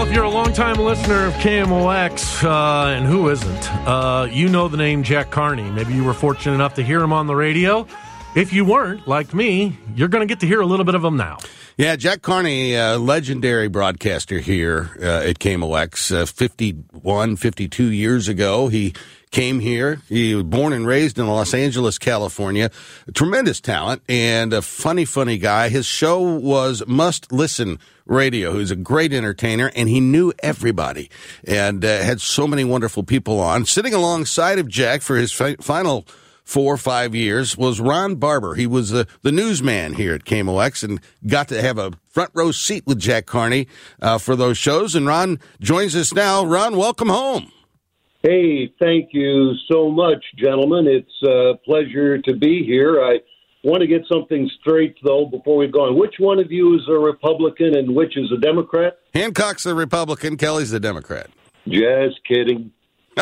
if you're a longtime listener of KMOX, and who isn't, you know the name Jack Carney. Maybe you were fortunate enough to hear him on the radio. If you weren't, like me, you're going to get to hear a little bit of him now. Yeah, Jack Carney, legendary broadcaster here at KMOX, 52 years ago. He came here. He was born and raised in Los Angeles, California. Tremendous talent and a funny guy. His show was Must Listen Radio. He was a great entertainer, and he knew everybody and had so many wonderful people on. Sitting alongside of Jack for his final 4 or 5 years was Ron Barber. He was the newsman here at KMOX and got to have a front row seat with Jack Carney for those shows. And Ron joins us now. Ron, welcome home. Hey, thank you so much, gentlemen. It's a pleasure to be here. I want to get something straight, though, before we go on. Which one of you is a Republican and which is a Democrat? Hancock's the Republican. Kelly's the Democrat. Just kidding.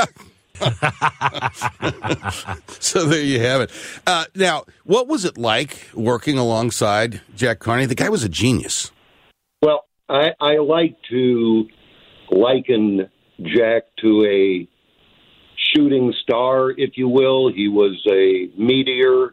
So there you have it. Now, what was it like working alongside Jack Carney? The guy was a genius. Well, I like to liken Jack to a shooting star, if you will. He was a meteor.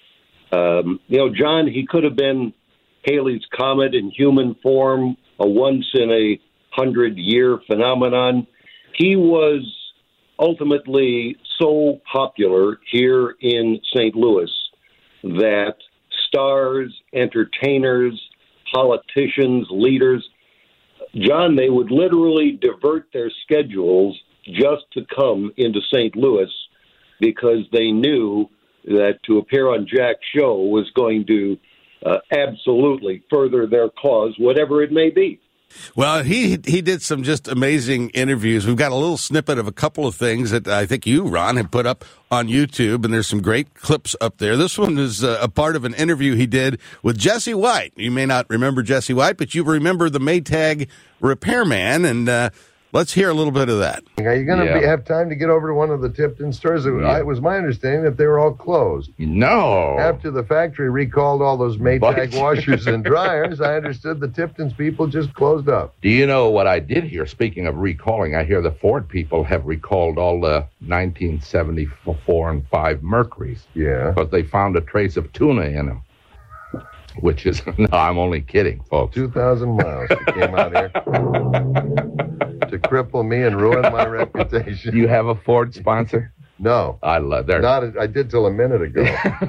John, he could have been Halley's Comet in human form, a once-in-a-100-year phenomenon. He was ultimately so popular here in St. Louis that stars, entertainers, politicians, leaders, John, they would literally divert their schedules just to come into St. Louis because they knew that to appear on Jack's show was going to absolutely further their cause, whatever it may be. Well, he did some just amazing interviews. We've got a little snippet of a couple of things that I think you, Ron, have put up on YouTube, and there's some great clips up there. This one is a part of an interview he did with Jesse White. You may not remember Jesse White, but you remember the Maytag repairman, and let's hear a little bit of that. Are you going to have time to get over to one of the Tipton stores? It was my understanding that they were all closed. No. After the factory recalled all those Maytag washers and dryers, I understood the Tipton's people just closed up. Do you know what I did hear? Speaking of recalling, I hear the Ford people have recalled all the 1974 and 5 Mercurys. Yeah. Because they found a trace of tuna in them. Which is, no, I'm only kidding, folks. 2,000 miles. They came out here to cripple me and ruin my reputation. Do you have a Ford sponsor? No. I love that. I did till a minute ago.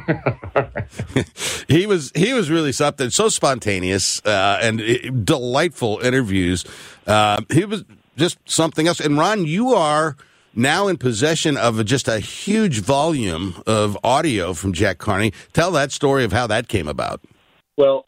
He was really something, so spontaneous and delightful interviews. He was just something else. And Ron, you are now in possession of just a huge volume of audio from Jack Carney. Tell that story of how that came about. Well,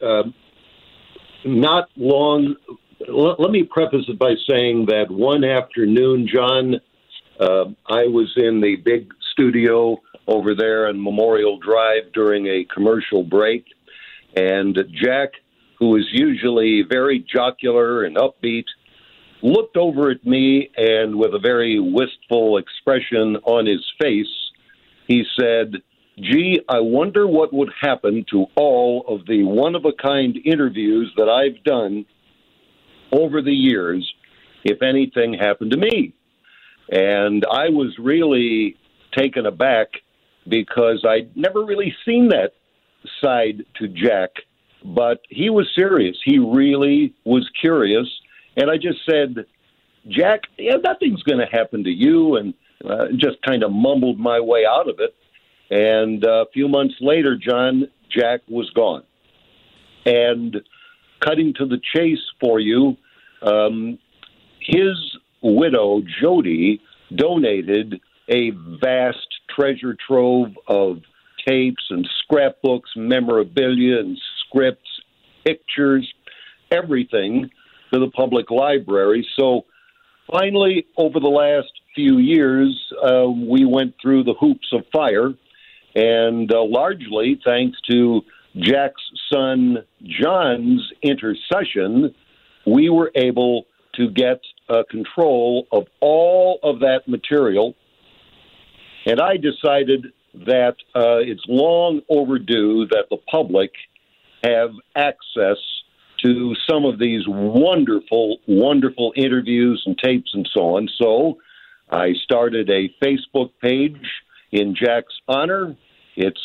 not long. Let me preface it by saying that one afternoon, John, I was in the big studio over there on Memorial Drive during a commercial break, and Jack, who is usually very jocular and upbeat, looked over at me and with a very wistful expression on his face, he said, "Gee, I wonder what would happen to all of the one-of-a-kind interviews that I've done over the years if anything happened to me." And I was really taken aback because I'd never really seen that side to Jack. But he was serious. He really was curious. And I just said, "Jack, nothing's going to happen to you," and just kind of mumbled my way out of it. And a few months later, John, Jack was gone. And cutting to the chase for you, his widow, Jody, donated a vast treasure trove of tapes and scrapbooks, memorabilia and scripts, pictures, everything to the public library. So finally, over the last few years, we went through the hoops of fire. And largely thanks to Jack's son John's intercession, we were able to get control of all of that material. And I decided that it's long overdue that the public have access to some of these wonderful, wonderful interviews and tapes and so on. So I started a Facebook page in Jack's honor. It's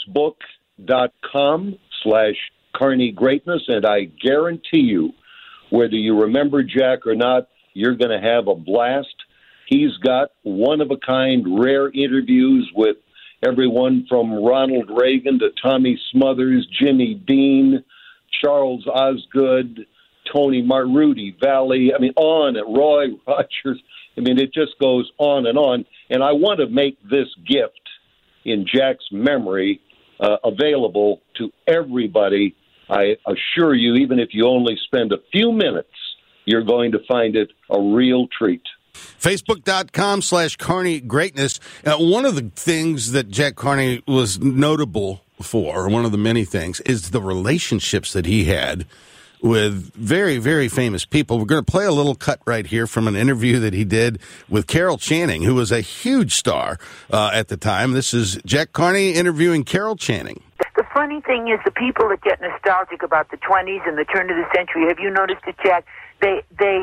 facebook.com/Carney Greatness, and I guarantee you, whether you remember Jack or not, you're going to have a blast. He's got one-of-a-kind, rare interviews with everyone from Ronald Reagan to Tommy Smothers, Jimmy Dean, Charles Osgood, Tony Martin, Rudy Valley, on and Roy Rogers. It just goes on. And I want to make this gift in Jack's memory available to everybody. I assure you, even if you only spend a few minutes, you're going to find it a real treat. Facebook.com/Carney Greatness. One of the things that Jack Carney was notable for, one of the many things, is the relationships that he had with very, very famous people. We're going to play a little cut right here from an interview that he did with Carol Channing, who was a huge star at the time. This is Jack Carney interviewing Carol Channing. The funny thing is the people that get nostalgic about the 20s and the turn of the century, have you noticed it, Jack? They're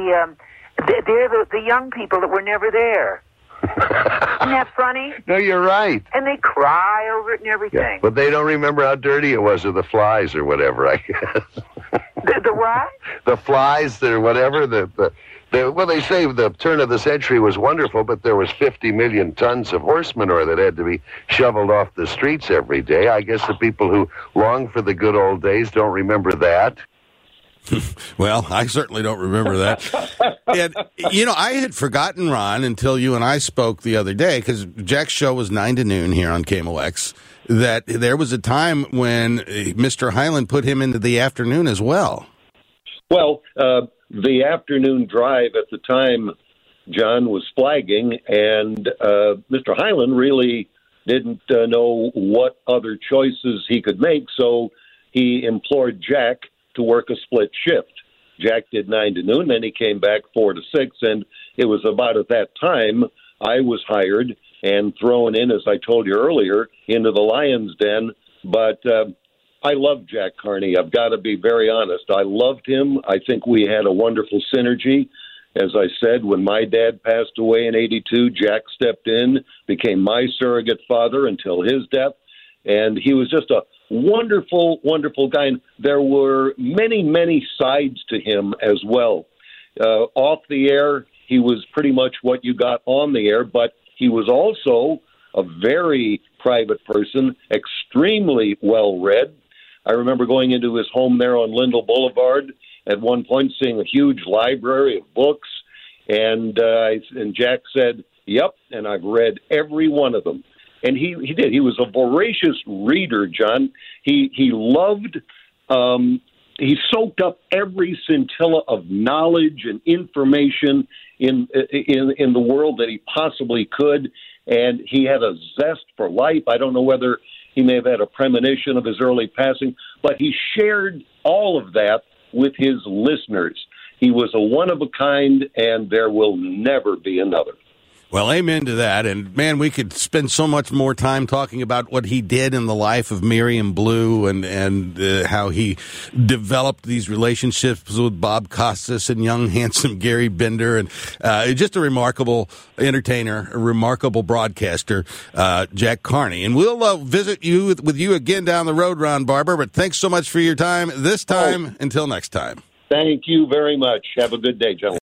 the young people that were never there. Isn't that funny? No, you're right. And they cry over it and everything. Yeah, but they don't remember how dirty it was, or the flies, or whatever, I guess. The what? The flies, or whatever. Well, they say the turn of the century was wonderful, but there was 50 million tons of horse manure that had to be shoveled off the streets every day. I guess the people who long for the good old days don't remember that. Well, I certainly don't remember that. And, I had forgotten, Ron, until you and I spoke the other day, because Jack's show was 9 to noon here on KMOX, that there was a time when Mr. Hyland put him into the afternoon as well. Well, the afternoon drive at the time, John, was flagging, and Mr. Hyland really didn't know what other choices he could make, so he implored Jack to work a split shift. Jack did 9 to noon, then he came back 4 to 6, and it was about at that time I was hired and thrown in, as I told you earlier, into the Lion's Den. But I love Jack Carney. I've got to be very honest. I loved him. I think we had a wonderful synergy. As I said, when my dad passed away in 82, Jack stepped in, became my surrogate father until his death, and he was just a wonderful, wonderful guy. And there were many, many sides to him as well. Off the air, he was pretty much what you got on the air, but he was also a very private person, extremely well-read. I remember going into his home there on Lindell Boulevard at one point, seeing a huge library of books, and Jack said, "Yep," and I've read every one of them. And he did. He was a voracious reader, John. He loved, he soaked up every scintilla of knowledge and information in the world that he possibly could. And he had a zest for life. I don't know whether he may have had a premonition of his early passing, but he shared all of that with his listeners. He was a one-of-a-kind, and there will never be another. Well, amen to that. And, man, we could spend so much more time talking about what he did in the life of Miriam Blue and how he developed these relationships with Bob Costas and young, handsome Gary Bender. And just a remarkable entertainer, a remarkable broadcaster, Jack Carney. And we'll visit you with you again down the road, Ron Barber. But thanks so much for your time this time. Until next time. Thank you very much. Have a good day, gentlemen.